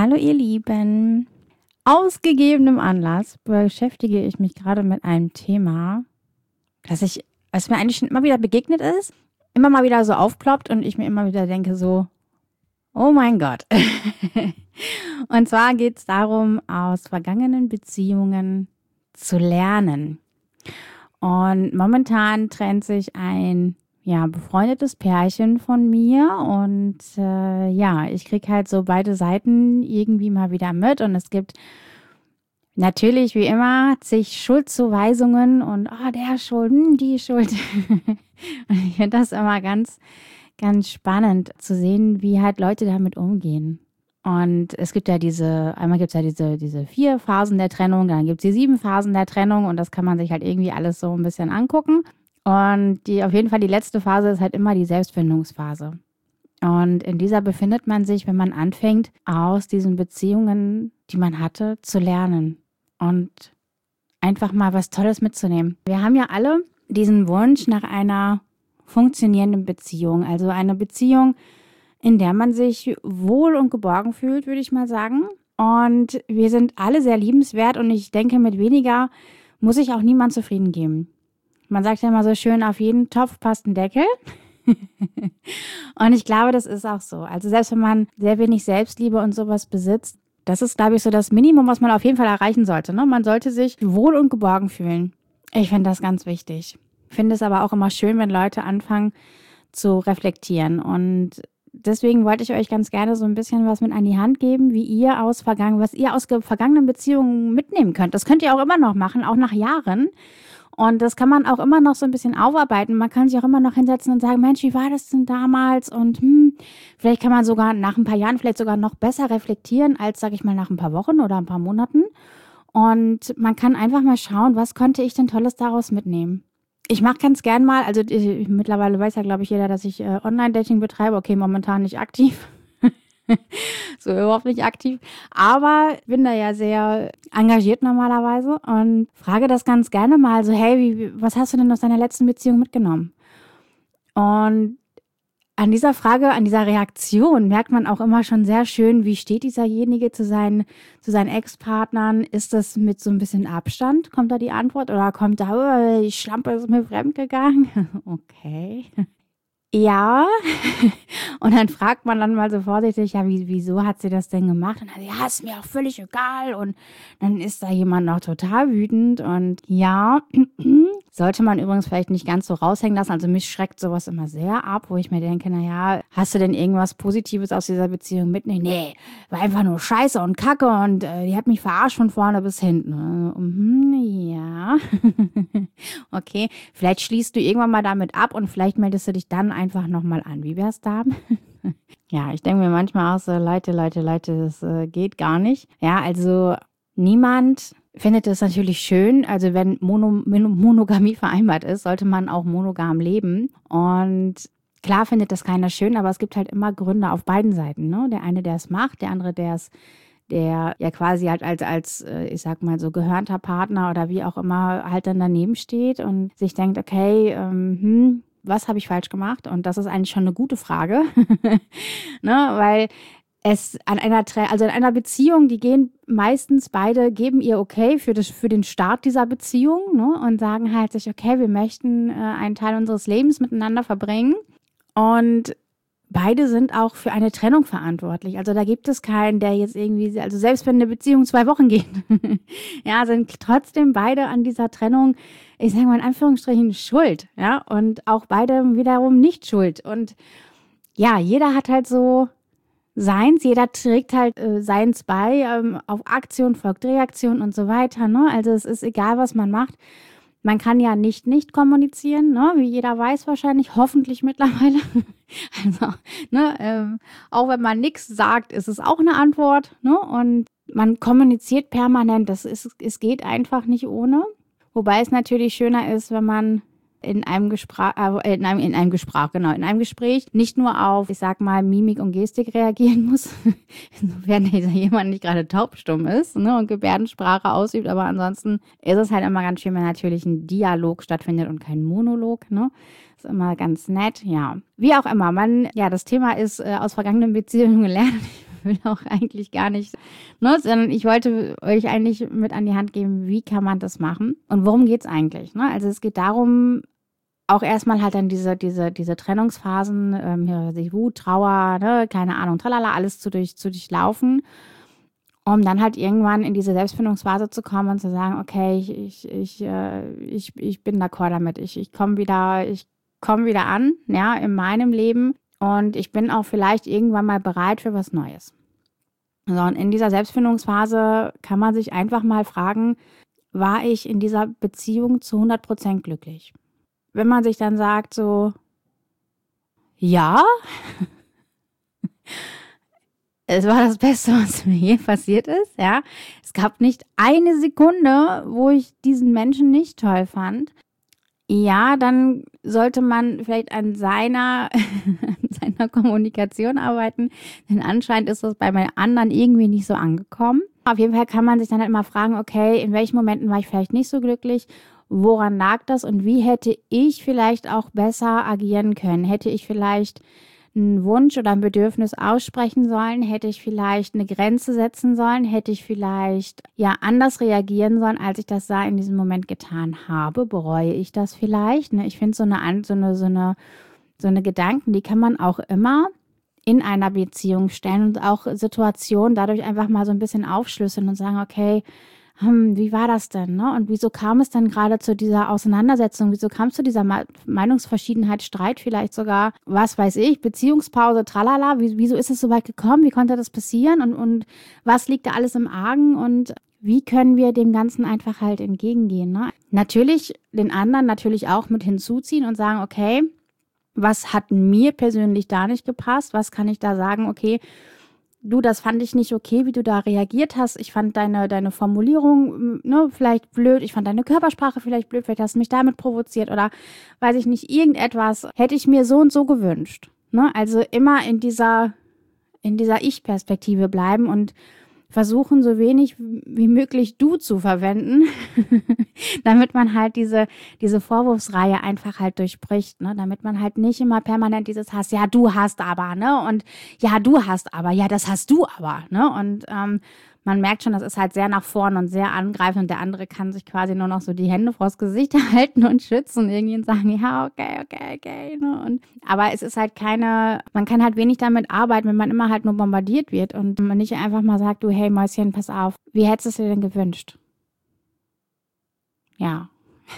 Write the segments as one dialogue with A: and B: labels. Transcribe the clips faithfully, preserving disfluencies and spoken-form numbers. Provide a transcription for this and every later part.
A: Hallo ihr Lieben. Aus gegebenem Anlass beschäftige ich mich gerade mit einem Thema, das ich, was mir eigentlich schon immer wieder begegnet ist, immer mal wieder so aufploppt und ich mir immer wieder denke so, oh mein Gott. Und zwar geht es darum, aus vergangenen Beziehungen zu lernen. Und momentan trennt sich ein ja, befreundetes Pärchen von mir und äh, ja, ich kriege halt so beide Seiten irgendwie mal wieder mit und es gibt natürlich wie immer zig Schuldzuweisungen und oh, der ist schuld, hm, die ist schuld. Und ich finde das immer ganz, ganz spannend zu sehen, wie halt Leute damit umgehen. Und es gibt ja diese, einmal gibt es ja diese, diese vier Phasen der Trennung, dann gibt es die sieben Phasen der Trennung und das kann man sich halt irgendwie alles so ein bisschen angucken. Und die auf jeden Fall die letzte Phase ist halt immer die Selbstfindungsphase. Und in dieser befindet man sich, wenn man anfängt, aus diesen Beziehungen, die man hatte, zu lernen und einfach mal was Tolles mitzunehmen. Wir haben ja alle diesen Wunsch nach einer funktionierenden Beziehung, also eine Beziehung, in der man sich wohl und geborgen fühlt, würde ich mal sagen. Und wir sind alle sehr liebenswert und ich denke, mit weniger muss sich auch niemand zufrieden geben. Man sagt ja immer so schön, auf jeden Topf passt ein Deckel. Und ich glaube, das ist auch so. Also selbst wenn man sehr wenig Selbstliebe und sowas besitzt, das ist, glaube ich, so das Minimum, was man auf jeden Fall erreichen sollte. Ne? Man sollte sich wohl und geborgen fühlen. Ich finde das ganz wichtig. Ich finde es aber auch immer schön, wenn Leute anfangen zu reflektieren. Und deswegen wollte ich euch ganz gerne so ein bisschen was mit an die Hand geben, wie ihr aus vergangen, was ihr aus vergangenen Beziehungen mitnehmen könnt. Das könnt ihr auch immer noch machen, auch nach Jahren. Und das kann man auch immer noch so ein bisschen aufarbeiten. Man kann sich auch immer noch hinsetzen und sagen, Mensch, wie war das denn damals? Und hm, vielleicht kann man sogar nach ein paar Jahren vielleicht sogar noch besser reflektieren, als, sage ich mal, nach ein paar Wochen oder ein paar Monaten. Und man kann einfach mal schauen, was konnte ich denn Tolles daraus mitnehmen? Ich mache ganz gern mal, also ich, mittlerweile weiß ja, glaube ich, jeder, dass ich äh, Online-Dating betreibe. Okay, momentan nicht aktiv. So überhaupt nicht aktiv. Aber bin da ja sehr engagiert normalerweise und frage das ganz gerne mal so, hey, wie, was hast du denn aus deiner letzten Beziehung mitgenommen? Und an dieser Frage, an dieser Reaktion merkt man auch immer schon sehr schön, wie steht dieserjenige zu seinen, zu seinen Ex-Partnern? Ist das mit so ein bisschen Abstand? Kommt da die Antwort? Oder kommt da, oh, die Schlampe ist mir fremdgegangen? Okay. Ja, und dann fragt man dann mal so vorsichtig, ja, wie, wieso hat sie das denn gemacht? Und dann, ja, ist mir auch völlig egal. Und dann ist da jemand noch total wütend. Und ja, sollte man übrigens vielleicht nicht ganz so raushängen lassen. Also mich schreckt sowas immer sehr ab, wo ich mir denke, naja, hast du denn irgendwas Positives aus dieser Beziehung mitnehmen? Nee, war einfach nur Scheiße und Kacke und äh, die hat mich verarscht von vorne bis hinten. Also, mhm, ja, okay, vielleicht schließt du irgendwann mal damit ab und vielleicht meldest du dich dann einfach nochmal an. Wie wär's da? Ja, ich denke mir manchmal auch so, Leute, Leute, Leute, das äh, geht gar nicht. Ja, also niemand findet es natürlich schön, also wenn Mono, Monogamie vereinbart ist, sollte man auch monogam leben. Und klar findet das keiner schön, aber es gibt halt immer Gründe auf beiden Seiten. Ne? Der eine, der es macht, der andere, der es, der ja quasi halt als, als, ich sag mal so gehörnter Partner oder wie auch immer halt dann daneben steht und sich denkt, okay, ähm, hm, was habe ich falsch gemacht? Und das ist eigentlich schon eine gute Frage, ne? Weil es an einer, also in einer Beziehung, die gehen meistens beide, geben ihr okay für, das, für den Start dieser Beziehung, ne? Und sagen halt sich, okay, wir möchten äh, einen Teil unseres Lebens miteinander verbringen und beide sind auch für eine Trennung verantwortlich. Also da gibt es keinen, der jetzt irgendwie, also selbst wenn eine Beziehung zwei Wochen geht, ja, sind trotzdem beide an dieser Trennung, ich sage mal in Anführungsstrichen, schuld, ja, und auch beide wiederum nicht schuld. Und ja, jeder hat halt so seins, jeder trägt halt äh, seins bei, ähm, auf Aktion folgt Reaktion und so weiter, ne? Also es ist egal, was man macht. Man kann ja nicht nicht kommunizieren, ne? Wie jeder weiß wahrscheinlich, hoffentlich mittlerweile. Also, ne, ähm, auch wenn man nichts sagt, ist es auch eine Antwort, ne? Und man kommuniziert permanent, das ist, es geht einfach nicht ohne. Wobei es natürlich schöner ist, wenn man in einem Gespräch, äh, in einem, in einem Gespräch, genau, in einem Gespräch nicht nur auf, ich sag mal, Mimik und Gestik reagieren muss, insofern jemand nicht gerade taubstumm ist, ne, und Gebärdensprache ausübt, aber ansonsten ist es halt immer ganz schön, wenn natürlich ein Dialog stattfindet und kein Monolog, ne. Ist immer ganz nett, ja. Wie auch immer, man, ja, das Thema ist äh, aus vergangenen Beziehungen lernen. will auch eigentlich gar nicht, ne, sondern ich wollte euch eigentlich mit an die Hand geben, wie kann man das machen und worum geht es eigentlich, ne? Also es geht darum, auch erstmal halt dann diese, diese, diese Trennungsphasen, ähm, hier, die Wut, Trauer, ne, keine Ahnung, tralala, alles zu, durch, zu durchlaufen, um dann halt irgendwann in diese Selbstfindungsphase zu kommen und zu sagen, okay, ich, ich, ich, äh, ich, ich bin d'accord damit, ich, ich komme wieder, ich komme wieder an, ja, in meinem Leben und ich bin auch vielleicht irgendwann mal bereit für was Neues. So, und in dieser Selbstfindungsphase kann man sich einfach mal fragen, war ich in dieser Beziehung zu hundert Prozent glücklich? Wenn man sich dann sagt so, ja, es war das Beste, was mir je passiert ist, ja. Es gab nicht eine Sekunde, wo ich diesen Menschen nicht toll fand. Ja, dann sollte man vielleicht an seiner, an seiner Kommunikation arbeiten, denn anscheinend ist das bei meinen anderen irgendwie nicht so angekommen. Auf jeden Fall kann man sich dann halt mal fragen, okay, in welchen Momenten war ich vielleicht nicht so glücklich? Woran lag das und wie hätte ich vielleicht auch besser agieren können? Hätte ich vielleicht einen Wunsch oder ein Bedürfnis aussprechen sollen? Hätte ich vielleicht eine Grenze setzen sollen? Hätte ich vielleicht ja anders reagieren sollen, als ich das da in diesem Moment getan habe? Bereue ich das vielleicht? Ne? Ich finde so eine, so eine, so eine, so eine Gedanken, die kann man auch immer in einer Beziehung stellen und auch Situationen dadurch einfach mal so ein bisschen aufschlüsseln und sagen, okay, Hm, wie war das denn, ne? Und wieso kam es dann gerade zu dieser Auseinandersetzung? Wieso kam es zu dieser Meinungsverschiedenheit, Streit vielleicht sogar? Was weiß ich, Beziehungspause, tralala. Wie, wieso ist es so weit gekommen? Wie konnte das passieren? Und, und was liegt da alles im Argen? Und wie können wir dem Ganzen einfach halt entgegengehen, ne? Natürlich den anderen natürlich auch mit hinzuziehen und sagen, okay, was hat mir persönlich da nicht gepasst? Was kann ich da sagen? Okay, du, das fand ich nicht okay, wie du da reagiert hast. Ich fand deine, deine Formulierung, ne, vielleicht blöd. Ich fand deine Körpersprache vielleicht blöd. Vielleicht hast du mich damit provoziert oder weiß ich nicht, irgendetwas hätte ich mir so und so gewünscht. Ne? Also immer in dieser, in dieser Ich-Perspektive bleiben und versuchen, so wenig wie möglich du zu verwenden, damit man halt diese, diese Vorwurfsreihe einfach halt durchbricht, ne? Damit man halt nicht immer permanent dieses Hass, ja, du hast aber, ne? Und ja, du hast aber, ja, das hast du aber, ne? Und ähm, man merkt schon, das ist halt sehr nach vorn und sehr angreifend und der andere kann sich quasi nur noch so die Hände vors Gesicht halten und schützen irgendwie und sagen, ja, okay, okay, okay. Ne? Und, aber es ist halt keine, man kann halt wenig damit arbeiten, wenn man immer halt nur bombardiert wird und man nicht einfach mal sagt, du, hey Mäuschen, pass auf, wie hättest du es dir denn gewünscht? Ja.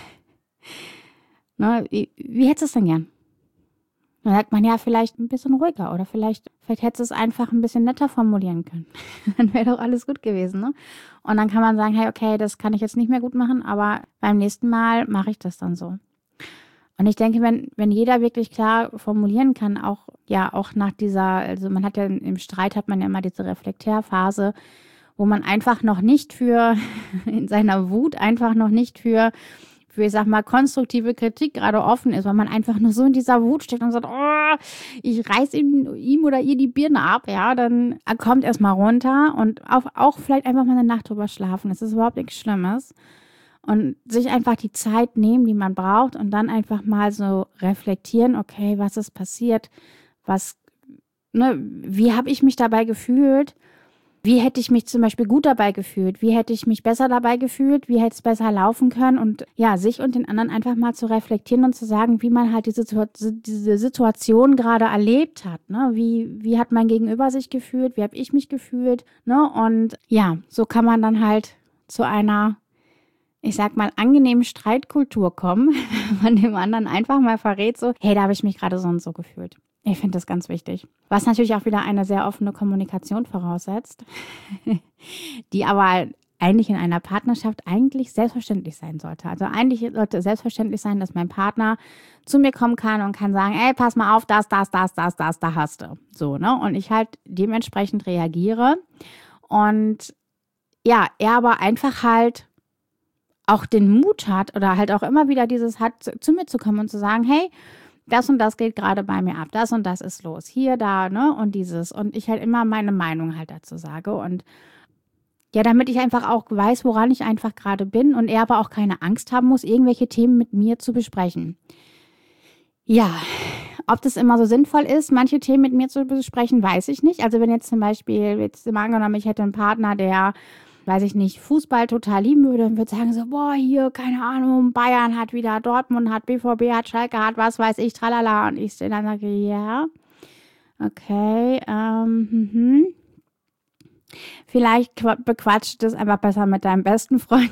A: Ne, wie, wie hättest du es denn gern? Dann sagt man ja vielleicht ein bisschen ruhiger oder vielleicht, vielleicht hättest du es einfach ein bisschen netter formulieren können. Dann wäre doch alles gut gewesen, ne? Und dann kann man sagen, hey, okay, das kann ich jetzt nicht mehr gut machen, aber beim nächsten Mal mache ich das dann so. Und ich denke, wenn, wenn jeder wirklich klar formulieren kann, auch, ja, auch nach dieser, also man hat ja im Streit hat man ja immer diese Reflektärphase, wo man einfach noch nicht für, in seiner Wut einfach noch nicht für, für, ich sag mal, konstruktive Kritik gerade offen ist, weil man einfach nur so in dieser Wut steckt und sagt, oh, ich reiß ihm, ihm oder ihr die Birne ab, ja, dann kommt erstmal runter und auch, auch vielleicht einfach mal eine Nacht drüber schlafen. Das ist überhaupt nichts Schlimmes. Und sich einfach die Zeit nehmen, die man braucht und dann einfach mal so reflektieren, okay, was ist passiert? Was, ne, wie habe ich mich dabei gefühlt? Wie hätte ich mich zum Beispiel gut dabei gefühlt? Wie hätte ich mich besser dabei gefühlt? Wie hätte es besser laufen können? Und ja, sich und den anderen einfach mal zu reflektieren und zu sagen, wie man halt diese, diese Situation gerade erlebt hat. Ne? Wie, wie hat mein Gegenüber sich gefühlt? Wie habe ich mich gefühlt? Ne? Und ja, so kann man dann halt zu einer, ich sag mal, angenehmen Streitkultur kommen, wenn man dem anderen einfach mal verrät, so, hey, da habe ich mich gerade so und so gefühlt. Ich finde das ganz wichtig. Was natürlich auch wieder eine sehr offene Kommunikation voraussetzt, die aber eigentlich in einer Partnerschaft eigentlich selbstverständlich sein sollte. Also eigentlich sollte es selbstverständlich sein, dass mein Partner zu mir kommen kann und kann sagen, ey, pass mal auf, das, das, das, das, das, da hast du. So, ne? Und ich halt dementsprechend reagiere. Und ja, er aber einfach halt auch den Mut hat oder halt auch immer wieder dieses hat, zu, zu mir zu kommen und zu sagen, hey, das und das geht gerade bei mir ab, das und das ist los, hier, da, ne, und dieses. Und ich halt immer meine Meinung halt dazu sage. Und ja, damit ich einfach auch weiß, woran ich einfach gerade bin und er aber auch keine Angst haben muss, irgendwelche Themen mit mir zu besprechen. Ja, Ob das immer so sinnvoll ist, manche Themen mit mir zu besprechen, weiß ich nicht. Also wenn jetzt zum Beispiel, jetzt mal angenommen, ich hätte einen Partner, der, weiß ich nicht, Fußball total lieben würde und würde sagen so, boah, hier, keine Ahnung, Bayern hat wieder, Dortmund hat, B V B hat, Schalke hat, was weiß ich, tralala. Und ich dann sage, ja, okay, ähm, mhm. Vielleicht bequatscht es einfach besser mit deinem besten Freund.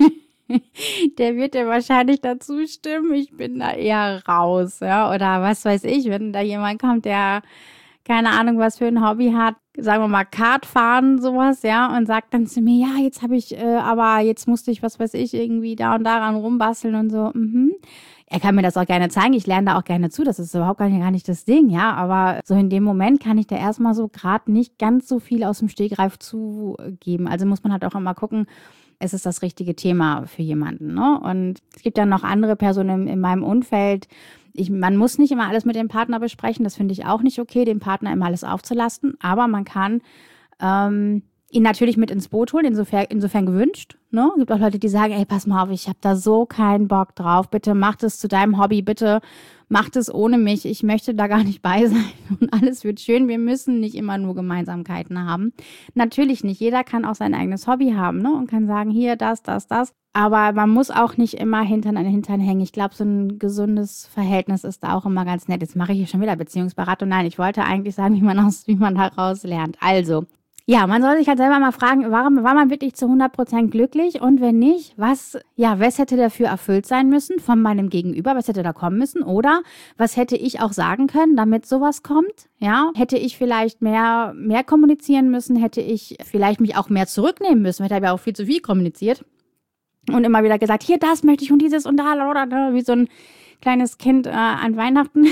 A: Der wird dir wahrscheinlich dazu stimmen. Ich bin da eher raus, ja. Oder was weiß ich, wenn da jemand kommt, der keine Ahnung, was für ein Hobby hat, sagen wir mal Kart fahren, sowas, ja, und sagt dann zu mir, ja, jetzt habe ich, äh, aber jetzt musste ich, was weiß ich, irgendwie da und daran rumbasteln und so. Mhm. Er kann mir das auch gerne zeigen, ich lerne da auch gerne zu, das ist überhaupt gar nicht, gar nicht das Ding, ja, aber so in dem Moment kann ich da erstmal so gerade nicht ganz so viel aus dem Stegreif zugeben. Also muss man halt auch immer gucken, es ist das richtige Thema für jemanden, ne? Und es gibt dann noch andere Personen in, in meinem Umfeld. Ich, man muss nicht immer alles mit dem Partner besprechen, das finde ich auch nicht okay, dem Partner immer alles aufzulasten, aber man kann ähm, ihn natürlich mit ins Boot holen, insofern, insofern gewünscht. Ne? Es gibt auch Leute, die sagen, ey, pass mal auf, ich habe da so keinen Bock drauf, bitte mach das zu deinem Hobby, bitte mach das ohne mich, ich möchte da gar nicht bei sein und alles wird schön, wir müssen nicht immer nur Gemeinsamkeiten haben. Natürlich nicht, jeder kann auch sein eigenes Hobby haben, ne? Und kann sagen, hier, das, das, das. Aber man muss auch nicht immer Hintern an den Hintern hängen. Ich glaube, so ein gesundes Verhältnis ist da auch immer ganz nett. Jetzt mache ich hier schon wieder Beziehungsberatung. Nein, ich wollte eigentlich sagen, wie man, aus, wie man daraus lernt. Also, ja, man soll sich halt selber mal fragen, warum war man wirklich zu hundert Prozent glücklich? Und wenn nicht, was, ja, was hätte dafür erfüllt sein müssen von meinem Gegenüber? Was hätte da kommen müssen? Oder was hätte ich auch sagen können, damit sowas kommt? Ja, hätte ich vielleicht mehr, mehr kommunizieren müssen? Hätte ich vielleicht mich auch mehr zurücknehmen müssen? Ich habe ja auch viel zu viel kommuniziert. Und immer wieder gesagt, hier, das möchte ich und dieses und da, oder, oder wie so ein kleines Kind äh, an Weihnachten.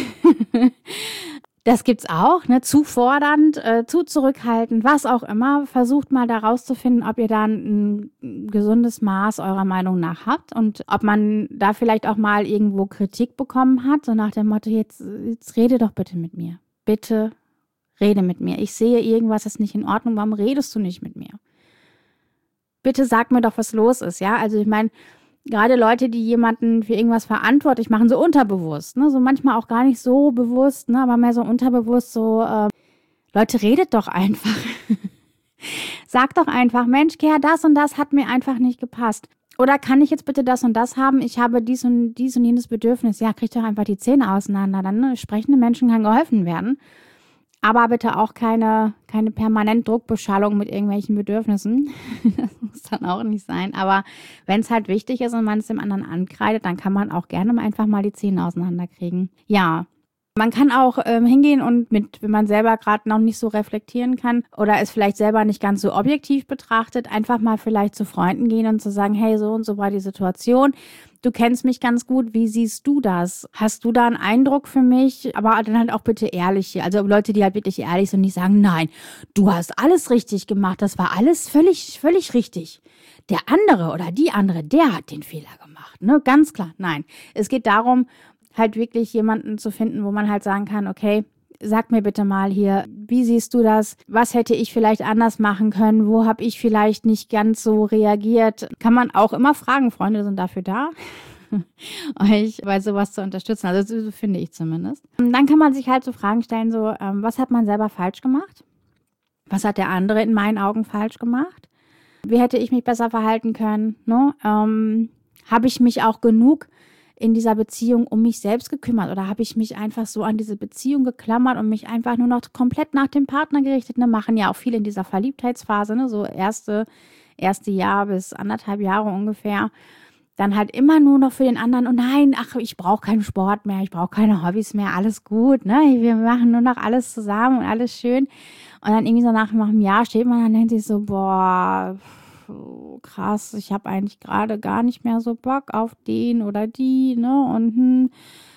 A: Das gibt's auch, ne? Zu fordernd, äh, zu zurückhaltend, was auch immer. Versucht mal da rauszufinden, ob ihr da ein, ein gesundes Maß eurer Meinung nach habt und ob man da vielleicht auch mal irgendwo Kritik bekommen hat, so nach dem Motto, jetzt, jetzt rede doch bitte mit mir. Bitte rede mit mir. Ich sehe, irgendwas ist nicht in Ordnung. Warum redest du nicht mit mir? Bitte sag mir doch, was los ist, ja? Also ich meine, gerade Leute, die jemanden für irgendwas verantwortlich machen, so unterbewusst, ne, so manchmal auch gar nicht so bewusst, ne, aber mehr so unterbewusst, so, äh, Leute, redet doch einfach. Sag doch einfach, Mensch, Kerl, das und das hat mir einfach nicht gepasst. Oder kann ich jetzt bitte das und das haben? Ich habe dies und dies und jenes Bedürfnis. Ja, krieg doch einfach die Zähne auseinander. Dann ne, sprechenden Menschen kann geholfen werden. Aber bitte auch keine, keine permanent Druckbeschallung mit irgendwelchen Bedürfnissen. Das muss dann auch nicht sein. Aber wenn es halt wichtig ist und man es dem anderen ankreidet, dann kann man auch gerne einfach mal die Zähne auseinanderkriegen. Ja, man kann auch ähm, hingehen und mit, wenn man selber gerade noch nicht so reflektieren kann oder es vielleicht selber nicht ganz so objektiv betrachtet, einfach mal vielleicht zu Freunden gehen und zu sagen, hey, so und so war die Situation. Du kennst mich ganz gut, wie siehst du das? Hast du da einen Eindruck für mich? Aber dann halt auch bitte ehrlich hier. Also Leute, die halt wirklich ehrlich sind und nicht sagen, nein, du hast alles richtig gemacht, das war alles völlig, völlig richtig. Der andere oder die andere, der hat den Fehler gemacht, ne? Ganz klar, nein. Es geht darum, halt wirklich jemanden zu finden, wo man halt sagen kann, okay, sag mir bitte mal hier, wie siehst du das? Was hätte ich vielleicht anders machen können? Wo habe ich vielleicht nicht ganz so reagiert? Kann man auch immer fragen, Freunde sind dafür da, euch bei sowas zu unterstützen. Also so finde ich zumindest. Und dann kann man sich halt so Fragen stellen, so, ähm, was hat man selber falsch gemacht? Was hat der andere in meinen Augen falsch gemacht? Wie hätte ich mich besser verhalten können? Ne? Ähm, habe ich mich auch genug in dieser Beziehung um mich selbst gekümmert oder habe ich mich einfach so an diese Beziehung geklammert und mich einfach nur noch komplett nach dem Partner gerichtet? Ne, machen ja auch viele in dieser Verliebtheitsphase, ne, so erste, erste Jahr bis anderthalb Jahre ungefähr. Dann halt immer nur noch für den anderen, oh nein, ach, ich brauche keinen Sport mehr, ich brauche keine Hobbys mehr, alles gut, ne? Wir machen nur noch alles zusammen und alles schön. Und dann irgendwie so nach, nach einem Jahr steht man dann und denkt sich so, boah, krass, ich habe eigentlich gerade gar nicht mehr so Bock auf den oder die, ne? Und hm,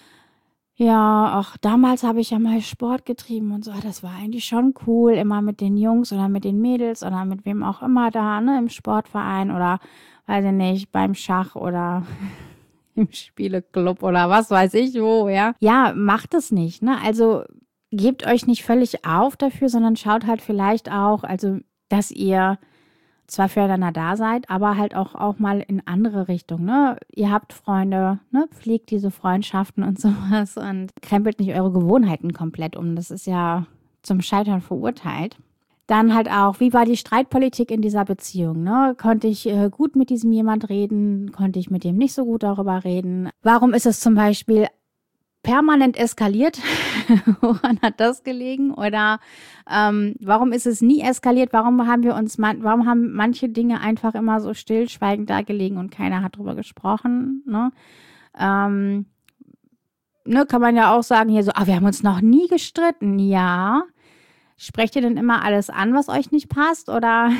A: ja, ach, damals habe ich ja mal Sport getrieben und so, das war eigentlich schon cool, immer mit den Jungs oder mit den Mädels oder mit wem auch immer da, ne, im Sportverein oder, weiß ich nicht, beim Schach oder im Spieleclub oder was weiß ich wo, ja. Ja, macht es nicht, ne? Also gebt euch nicht völlig auf dafür, sondern schaut halt vielleicht auch, also, dass ihr zwar füreinander da seid, aber halt auch, auch mal in andere Richtungen. Ne? Ihr habt Freunde, ne? Pflegt diese Freundschaften und sowas und krempelt nicht eure Gewohnheiten komplett um. Das ist ja zum Scheitern verurteilt. Dann halt auch, wie war die Streitpolitik in dieser Beziehung? Ne? Konnte ich äh, gut mit diesem jemand reden? Konnte ich mit dem nicht so gut darüber reden? Warum ist es zum Beispiel permanent eskaliert? Woran hat das gelegen? Oder ähm, warum ist es nie eskaliert? Warum haben wir uns, man, warum haben manche Dinge einfach immer so stillschweigend da gelegen und keiner hat drüber gesprochen? Ne? Ähm, ne, kann man ja auch sagen hier so, ah, wir haben uns noch nie gestritten. Ja. Sprecht ihr denn immer alles an, was euch nicht passt? Oder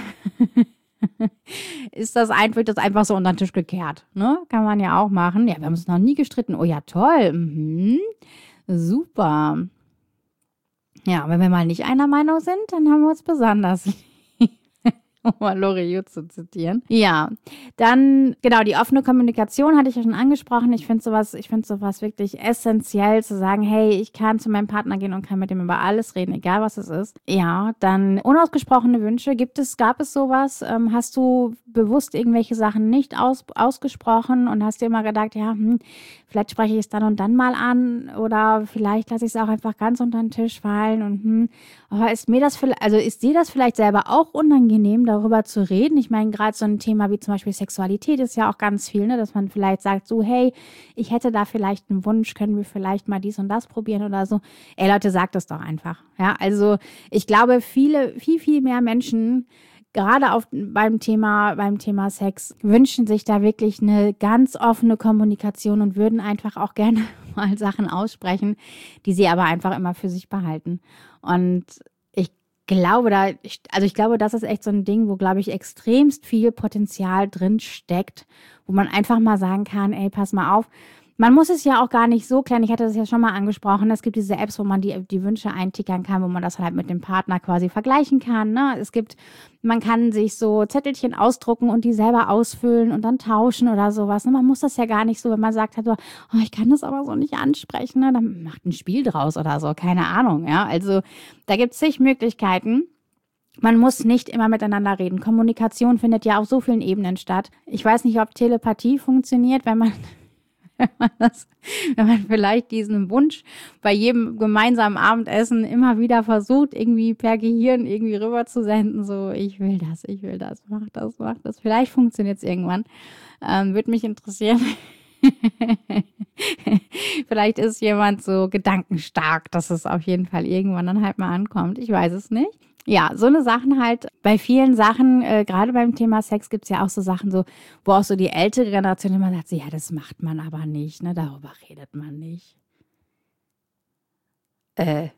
A: ist das einfach, wird das einfach so unter den Tisch gekehrt? Ne? Kann man ja auch machen. Ja, wir haben uns noch nie gestritten. Oh ja, toll. Mhm. Super. Ja, wenn wir mal nicht einer Meinung sind, dann haben wir uns besonders lieb. Um mal Loriot zu zitieren. Ja, dann, genau, die offene Kommunikation hatte ich ja schon angesprochen. Ich finde sowas, ich finde sowas wirklich essentiell, zu sagen, hey, ich kann zu meinem Partner gehen und kann mit dem über alles reden, egal was es ist. Ja, dann unausgesprochene Wünsche. Gibt es, gab es sowas? Ähm, hast du bewusst irgendwelche Sachen nicht aus, ausgesprochen und hast dir immer gedacht, ja, hm, vielleicht spreche ich es dann und dann mal an oder vielleicht lasse ich es auch einfach ganz unter den Tisch fallen und hm, aber ist mir das vielleicht, also ist dir das vielleicht selber auch unangenehm, darüber zu reden? Ich meine, gerade so ein Thema wie zum Beispiel Sexualität ist ja auch ganz viel, ne, dass man vielleicht sagt, so, hey, ich hätte da vielleicht einen Wunsch, können wir vielleicht mal dies und das probieren oder so. Ey Leute, sagt das doch einfach. Ja, also ich glaube, viele, viel, viel mehr Menschen, gerade auf, beim Thema, beim Thema Sex, wünschen sich da wirklich eine ganz offene Kommunikation und würden einfach auch gerne mal Sachen aussprechen, die sie aber einfach immer für sich behalten. Und ich glaube da, ich, also ich glaube, das ist echt so ein Ding, wo, glaube ich, extremst viel Potenzial drin steckt, wo man einfach mal sagen kann, ey, pass mal auf. Man muss es ja auch gar nicht so klären. Ich hatte das ja schon mal angesprochen. Es gibt diese Apps, wo man die, die Wünsche eintickern kann, wo man das halt mit dem Partner quasi vergleichen kann. Ne? Es gibt, man kann sich so Zettelchen ausdrucken und die selber ausfüllen und dann tauschen oder sowas. Ne? Man muss das ja gar nicht so, wenn man sagt, halt so, oh, ich kann das aber so nicht ansprechen. Ne? Dann macht ein Spiel draus oder so. Keine Ahnung. Ja, also da gibt es zig Möglichkeiten. Man muss nicht immer miteinander reden. Kommunikation findet ja auf so vielen Ebenen statt. Ich weiß nicht, ob Telepathie funktioniert, wenn man Wenn man, das, wenn man vielleicht diesen Wunsch bei jedem gemeinsamen Abendessen immer wieder versucht, irgendwie per Gehirn irgendwie rüber zu senden, so, ich will das, ich will das, mach das, mach das. Vielleicht funktioniert es irgendwann. Ähm, würde mich interessieren. Vielleicht ist jemand so gedankenstark, dass es auf jeden Fall irgendwann dann halt mal ankommt. Ich weiß es nicht. Ja, so eine Sachen halt, bei vielen Sachen, äh, gerade beim Thema Sex gibt es ja auch so Sachen, so, wo auch so die ältere Generation immer sagt, so, ja, das macht man aber nicht, ne, darüber redet man nicht. Äh,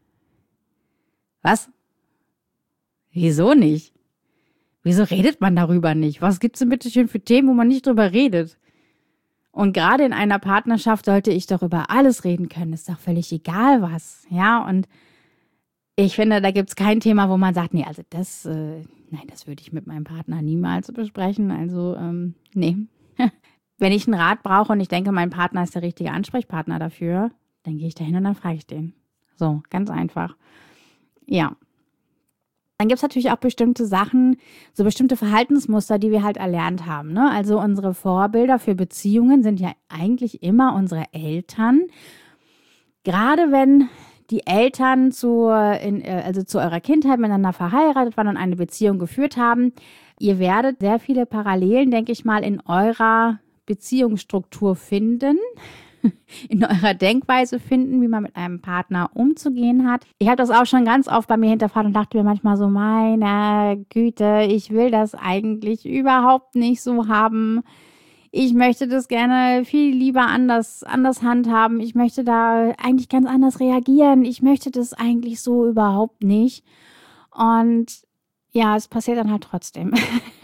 A: was? Wieso nicht? Wieso redet man darüber nicht? Was gibt's denn bitte schön für Themen, wo man nicht drüber redet? Und gerade in einer Partnerschaft sollte ich doch über alles reden können, ist doch völlig egal was, ja, und ich finde, da gibt es kein Thema, wo man sagt, nee, also das, äh, nein, das würde ich mit meinem Partner niemals besprechen. Also, ähm, nee. Wenn ich einen Rat brauche und ich denke, mein Partner ist der richtige Ansprechpartner dafür, dann gehe ich da hin und dann frage ich den. So, ganz einfach. Ja. Dann gibt es natürlich auch bestimmte Sachen, so bestimmte Verhaltensmuster, die wir halt erlernt haben. Ne? Also unsere Vorbilder für Beziehungen sind ja eigentlich immer unsere Eltern. Gerade wenn die Eltern zu, in, also zu eurer Kindheit miteinander verheiratet waren und eine Beziehung geführt haben. Ihr werdet sehr viele Parallelen, denke ich mal, in eurer Beziehungsstruktur finden, in eurer Denkweise finden, wie man mit einem Partner umzugehen hat. Ich habe das auch schon ganz oft bei mir hinterfragt und dachte mir manchmal so, meine Güte, ich will das eigentlich überhaupt nicht so haben. Ich möchte das gerne viel lieber anders, anders handhaben. Ich möchte da eigentlich ganz anders reagieren. Ich möchte das eigentlich so überhaupt nicht. Und ja, es passiert dann halt trotzdem.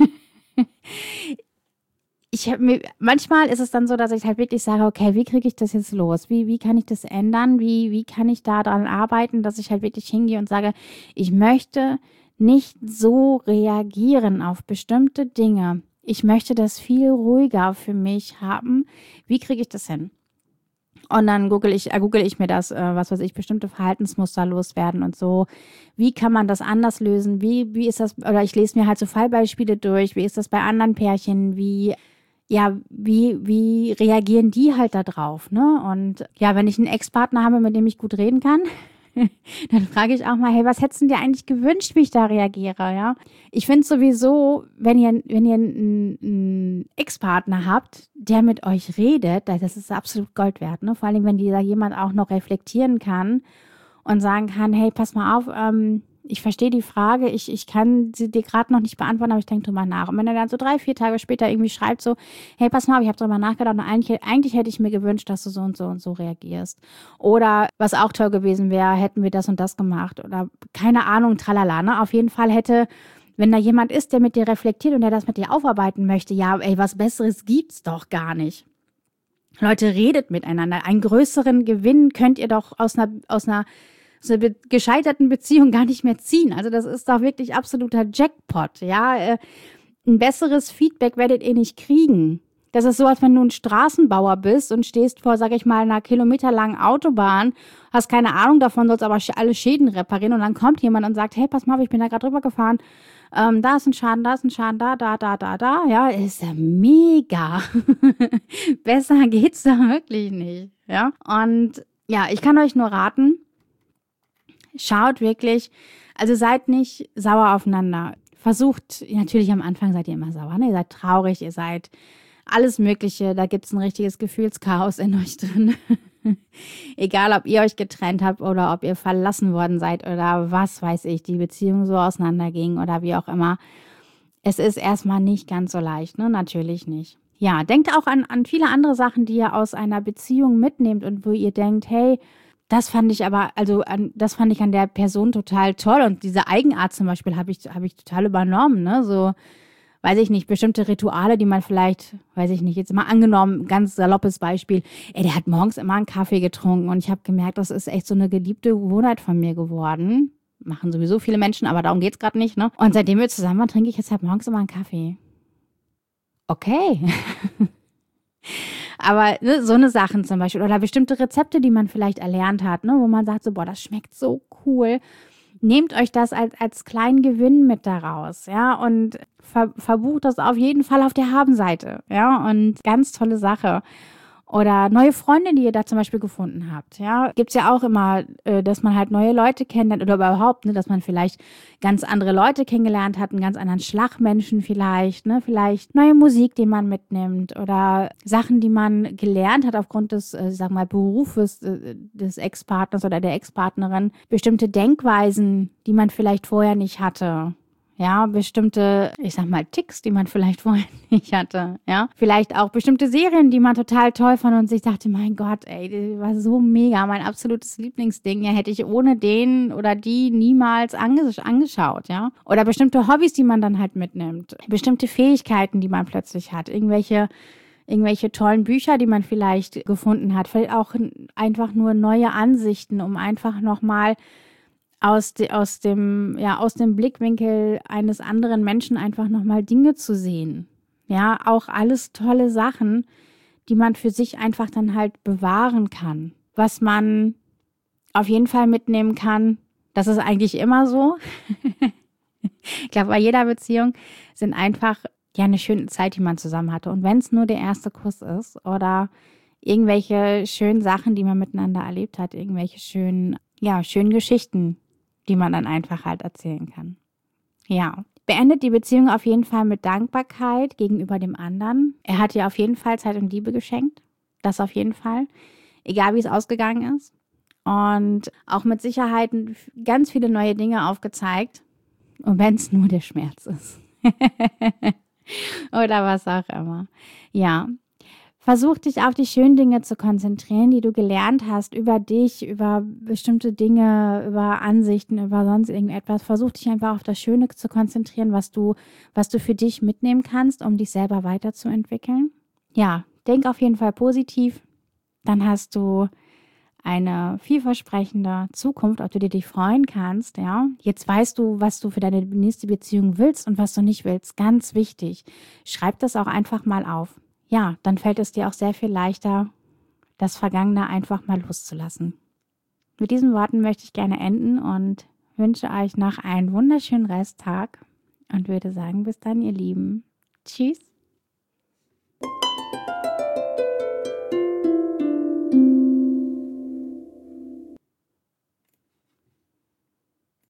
A: Ich hab mir, manchmal ist es dann so, dass ich halt wirklich sage, okay, wie kriege ich das jetzt los? Wie, wie kann ich das ändern? Wie, wie kann ich da dran arbeiten, dass ich halt wirklich hingehe und sage, ich möchte nicht so reagieren auf bestimmte Dinge. Ich möchte das viel ruhiger für mich haben. Wie kriege ich das hin? Und dann google ich, äh, google ich mir das, äh, was weiß ich, bestimmte Verhaltensmuster loswerden und so. Wie kann man das anders lösen? Wie, wie ist das, oder ich lese mir halt so Fallbeispiele durch. Wie ist das bei anderen Pärchen? Wie, ja, wie, wie reagieren die halt da drauf, ne? Und ja, wenn ich einen Ex-Partner habe, mit dem ich gut reden kann, dann frage ich auch mal, hey, was hättest du dir eigentlich gewünscht, wie ich da reagiere, ja? Ich finde sowieso, wenn ihr, wenn ihr einen, einen Ex-Partner habt, der mit euch redet, das ist absolut Gold wert, ne? Vor allem, wenn dieser jemand auch noch reflektieren kann und sagen kann, hey, pass mal auf, ähm, ich verstehe die Frage, ich, ich kann sie dir gerade noch nicht beantworten, aber ich denke drüber nach. Und wenn er dann so drei, vier Tage später irgendwie schreibt so, hey, pass mal auf, ich habe drüber nachgedacht und eigentlich, eigentlich hätte ich mir gewünscht, dass du so und so und so reagierst. Oder was auch toll gewesen wäre, hätten wir das und das gemacht. Oder keine Ahnung, tralala, ne? Auf jeden Fall hätte, wenn da jemand ist, der mit dir reflektiert und der das mit dir aufarbeiten möchte, ja, ey, was Besseres gibt's doch gar nicht. Leute, redet miteinander. Einen größeren Gewinn könnt ihr doch aus einer, aus einer so eine gescheiterten Beziehung gar nicht mehr ziehen. Also das ist doch wirklich absoluter Jackpot, ja. Ein besseres Feedback werdet ihr nicht kriegen. Das ist so, als wenn du ein Straßenbauer bist und stehst vor, sag ich mal, einer kilometerlangen Autobahn, hast keine Ahnung davon, sollst aber alle Schäden reparieren und dann kommt jemand und sagt, hey, pass mal auf, ich bin da gerade drüber gefahren, ähm, da ist ein Schaden, da ist ein Schaden, da, da, da, da, da, ja, ist ja mega. Besser geht's da wirklich nicht, ja. Und ja, ich kann euch nur raten, schaut wirklich, also seid nicht sauer aufeinander. Versucht, natürlich am Anfang seid ihr immer sauer, ne? Ihr seid traurig, ihr seid alles Mögliche, da gibt es ein richtiges Gefühlschaos in euch drin. Egal, ob ihr euch getrennt habt oder ob ihr verlassen worden seid oder was weiß ich, die Beziehung so auseinanderging oder wie auch immer. Es ist erstmal nicht ganz so leicht, ne? Natürlich nicht. Ja, denkt auch an, an viele andere Sachen, die ihr aus einer Beziehung mitnehmt und wo ihr denkt, hey, das fand ich aber, also an, das fand ich an der Person total toll und diese Eigenart zum Beispiel habe ich, habe ich total übernommen, ne, so, weiß ich nicht, bestimmte Rituale, die man vielleicht, weiß ich nicht, jetzt mal angenommen, ganz saloppes Beispiel, ey, der hat morgens immer einen Kaffee getrunken und ich habe gemerkt, das ist echt so eine geliebte Gewohnheit von mir geworden, machen sowieso viele Menschen, aber darum geht's gerade nicht, ne, und seitdem wir zusammen waren, trinke ich jetzt halt morgens immer einen Kaffee. Okay. Aber ne, so eine Sachen zum Beispiel oder bestimmte Rezepte, die man vielleicht erlernt hat, ne, wo man sagt so, boah, das schmeckt so cool. Nehmt euch das als, als kleinen Gewinn mit daraus, ja, und ver, verbucht das auf jeden Fall auf der Habenseite, ja, und ganz tolle Sache. Oder neue Freunde, die ihr da zum Beispiel gefunden habt, ja. Gibt's ja auch immer, äh, dass man halt neue Leute kennenlernt oder überhaupt, ne, dass man vielleicht ganz andere Leute kennengelernt hat, einen ganz anderen Schlagmenschen vielleicht, ne, vielleicht neue Musik, die man mitnimmt oder Sachen, die man gelernt hat aufgrund des, äh, sag mal, Berufes äh, des Ex-Partners oder der Ex-Partnerin, bestimmte Denkweisen, die man vielleicht vorher nicht hatte. Ja, bestimmte, ich sag mal, Ticks, die man vielleicht vorher nicht hatte, ja. Vielleicht auch bestimmte Serien, die man total toll fand und sich dachte, mein Gott, ey, das war so mega, mein absolutes Lieblingsding. Ja, hätte ich ohne den oder die niemals anges- angeschaut, ja. Oder bestimmte Hobbys, die man dann halt mitnimmt. Bestimmte Fähigkeiten, die man plötzlich hat. Irgendwelche, irgendwelche tollen Bücher, die man vielleicht gefunden hat. Vielleicht auch einfach nur neue Ansichten, um einfach nochmal aus, de, aus, dem, ja, aus dem Blickwinkel eines anderen Menschen einfach nochmal Dinge zu sehen. Ja, auch alles tolle Sachen, die man für sich einfach dann halt bewahren kann. Was man auf jeden Fall mitnehmen kann, das ist eigentlich immer so. Ich glaube, bei jeder Beziehung sind einfach ja eine schöne Zeit, die man zusammen hatte. Und wenn es nur der erste Kuss ist oder irgendwelche schönen Sachen, die man miteinander erlebt hat, irgendwelche schönen, ja, schönen Geschichten, die man dann einfach halt erzählen kann. Ja, beendet die Beziehung auf jeden Fall mit Dankbarkeit gegenüber dem anderen. Er hat dir auf jeden Fall Zeit und Liebe geschenkt. Das auf jeden Fall. Egal, wie es ausgegangen ist. Und auch mit Sicherheit ganz viele neue Dinge aufgezeigt. Und wenn es nur der Schmerz ist. Oder was auch immer. Ja. Versuch dich auf die schönen Dinge zu konzentrieren, die du gelernt hast über dich, über bestimmte Dinge, über Ansichten, über sonst irgendetwas. Versuch dich einfach auf das Schöne zu konzentrieren, was du, was du für dich mitnehmen kannst, um dich selber weiterzuentwickeln. Ja, denk auf jeden Fall positiv. Dann hast du eine vielversprechende Zukunft, auf die du dich freuen kannst. Ja, jetzt weißt du, was du für deine nächste Beziehung willst und was du nicht willst. Ganz wichtig. Schreib das auch einfach mal auf. Ja, dann fällt es dir auch sehr viel leichter, das Vergangene einfach mal loszulassen. Mit diesen Worten möchte ich gerne enden und wünsche euch noch einen wunderschönen Resttag und würde sagen, bis dann, ihr Lieben. Tschüss.